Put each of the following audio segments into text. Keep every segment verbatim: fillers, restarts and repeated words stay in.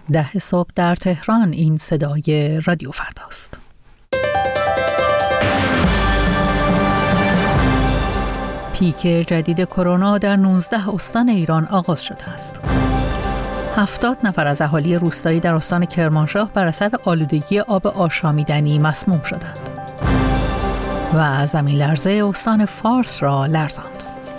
ده صبح در تهران. این صدای رادیو فرداست. پیک جدید کرونا در نوزده استان ایران آغاز شده است. هفتاد نفر از اهالی روستایی در استان کرمانشاه بر اثر آلودگی آب آشامیدنی مسموم شدند. و زمین لرزه استان فارس را لرزاند.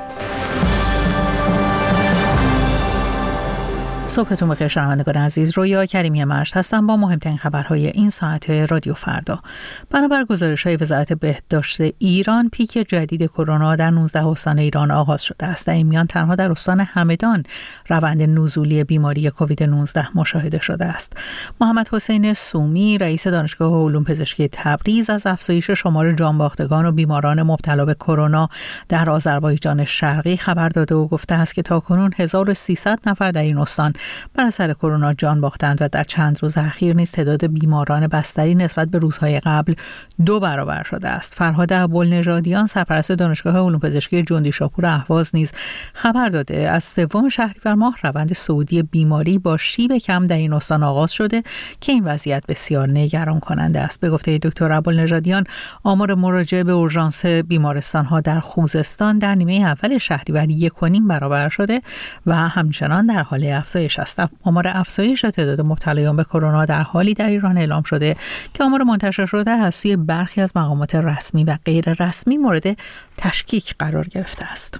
صبحتون بخیر شنوندگان عزیز، رویا کریمی مشت هستم با مهمترین خبرهای این ساعت رادیو فردا. بنابر گزارش‌های وزارت بهداشت ایران، پیک جدید کرونا در نوزده استان ایران آغاز شده است. در این میان تنها در استان همدان روند نزولی بیماری کووید نوزده مشاهده شده است. محمد حسین سومی، رئیس دانشگاه علوم پزشکی تبریز، از افزایش شمار جانباختگان و بیماران مبتلا به کرونا در آذربایجان شرقی خبر داده و گفته است که تاکنون هزار و سیصد نفر در این استان بر اثر کرونا جان باختند و در چند روز اخیر نیز تعداد بیماران بستری نسبت به روزهای قبل دو برابر شده است. فرهاد ابوالنژادیان، سرپرست دانشگاه علوم پزشکی جندی شاپور اهواز، نیز خبر داده از سوم شهریور ماه روند صعودی بیماری با شیب کم در این استان آغاز شده که این وضعیت بسیار نگران کننده است. به گفته دکتر ابوالنژادیان، آمار مراجعه به اورژانس بیمارستان‌ها در خوزستان در نیمه اول شهریور یک و نیم برابر شده و همچنان در حال افزایش است. آمار افزایش تعداد مبتلایان به کرونا در حالی در ایران اعلام شده که آمار منتشر شده از سوی برخی از مقامات رسمی و غیر رسمی مورد تشکیک قرار گرفته است.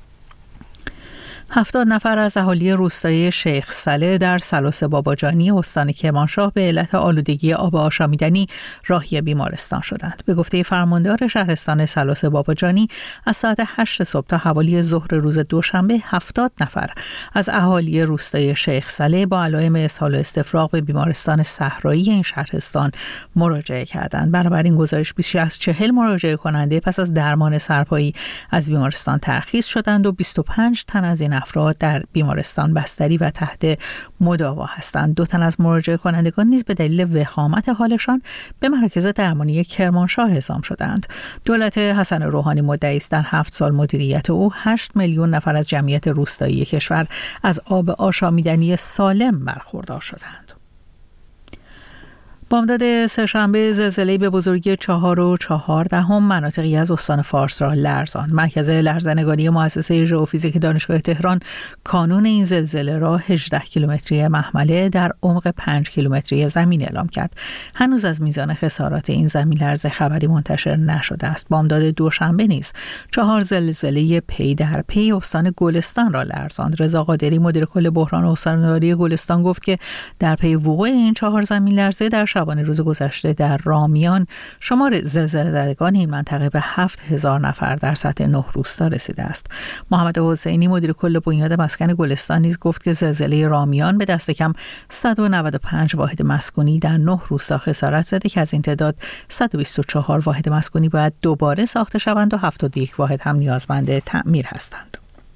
هفتاد نفر از اهالی روستایی شیخ صالح در سلاس باباجانی استان کرمانشاه به علت آلودگی آب آشامیدنی راهی بیمارستان شدند. به گفته فرماندار شهرستان سلاس باباجانی، از ساعت هشت صبح تا حوالی ظهر روز دوشنبه هفتاد نفر از اهالی روستایی شیخ صالح با علائم اسهال و استفراغ به بیمارستان صحرایی این شهرستان مراجعه کردند. بنابراین گزارش بیش از چهل مراجعه کننده پس از درمان سرپایی از بیمارستان ترخیص شدند و بیست و پنج تن از این افراد در بیمارستان بستری و تحت مداوا هستند. دو تن از مراجعه کنندگان نیز به دلیل وخامت حالشان به مراکز درمانی کرمانشاه اعزام شدند. دولت حسن روحانی مدعی است در هفت سال مدیریت او هشت میلیون نفر از جمعیت روستایی کشور از آب آشامیدنی سالم برخوردار شدند. بامداد سه‌شنبه زلزله‌ای به بزرگی چهار و چهار دهم مناطقی از استان فارس را لرزاند. مرکز لرزه‌نگاری مؤسسه ژئوفیزیک دانشگاه تهران کانون این زلزله را هجده کیلومتری محمله در عمق پنج کیلومتری زمین اعلام کرد. هنوز از میزان خسارات این زمین لرزه خبری منتشر نشده است. بامداد دوشنبه نیز چهار زلزله پی در پی استان گلستان را لرزاند. رضا قادری، مدیر کل بحران استانداری گلستان، گفت که در پی وقوع این چهار زمین لرزه در شبانه روز گذشته در رامیان شمار زلزله زدگان این منطقه به هفت هزار نفر در سطح نه روستا رسیده است. محمد حسینی، مدیر کل بنیاد مسکن گلستان، نیز گفت که زلزله رامیان به دست کم صد و نود و پنج واحد مسکونی در نه روستا خسارت زده که از این تعداد صد و بیست و چهار واحد مسکونی باید دوباره ساخته شوند و هفتاد و یک واحد هم نیازمند تعمیر هستند.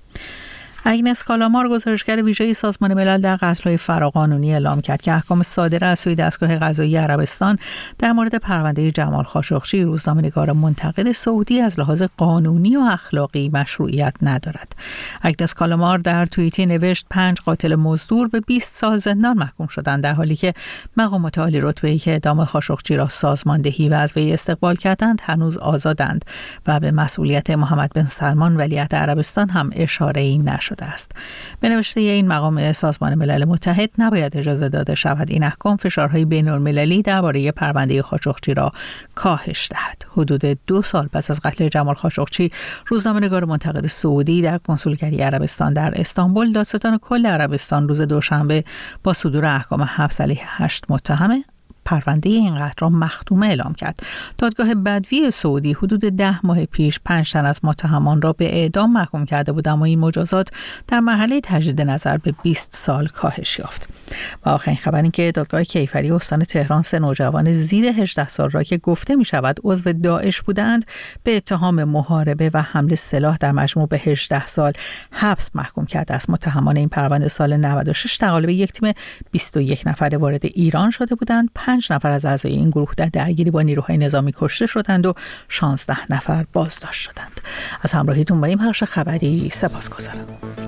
اگنس کالامار، گزارشگر ویژه سازمان ملل در قتل‌های فراقانونی، اعلام کرد که احکام صادره از سوی دستگاه قضایی عربستان در مورد پرونده جمال خاشقچی، روزنامه‌نگار منتقد سعودی، از لحاظ قانونی و اخلاقی مشروعیت ندارد. اگنس کالامار در توییتی نوشت پنج قاتل مزدور به بیست سال زندان محکوم شدند، در حالی که مقامات عالی رتبه‌ای که اعدام خاشقچی را سازماندهی و از وی استقبال کردند هنوز آزادند و به مسئولیت محمد بن سلمان ولیعهد عربستان هم اشاره‌ای نشد است. به نوشته این مقام سازمان ملل متحد، نباید اجازه داده شود این احکام فشارهای بین‌المللی درباره پرونده خاشقچی را کاهش دهد. حدود دو سال پس از قتل جمال خاشقچی، روزنامه‌نگار منتقد سعودی در کنسولگری عربستان در استانبول، دادستان کل عربستان روز دوشنبه با صدور احکام حبس علیه هشت متهم پرونده این قتل را مختومه اعلام کرد. دادگاه بدوی سعودی حدود ده ماه پیش پنج تن از متهمان را به اعدام محکوم کرده بود، اما این مجازات در مرحله تجدید نظر به بیست سال کاهش یافت. و آخرین خبر این که دادگاه کیفری استان تهران سه نوجوان زیر هجده سال را که گفته می شود عضو داعش بودند به اتهام محاربه و حمل سلاح در مجموع به هجده سال حبس محکوم کرده است. متهمان این پرونده سال نود و شش در قالب یک تیم بیست و یک نفره وارد ایران شده بودند. پنج نفر از اعضای این گروه در درگیری با نیروهای نظامی کشته شدند و شانزده نفر بازداشت شدند. از همراهیتون با این بخش خبری سپاسگزارم.